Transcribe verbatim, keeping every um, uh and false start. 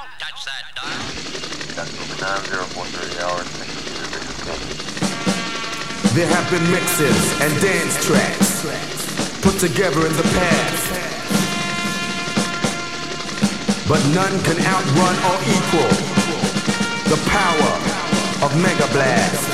touch that dial. nine zero four thirty hours. There have been mixes and dance tracks put together in the past, but none can outrun or equal the power of Mega Blast.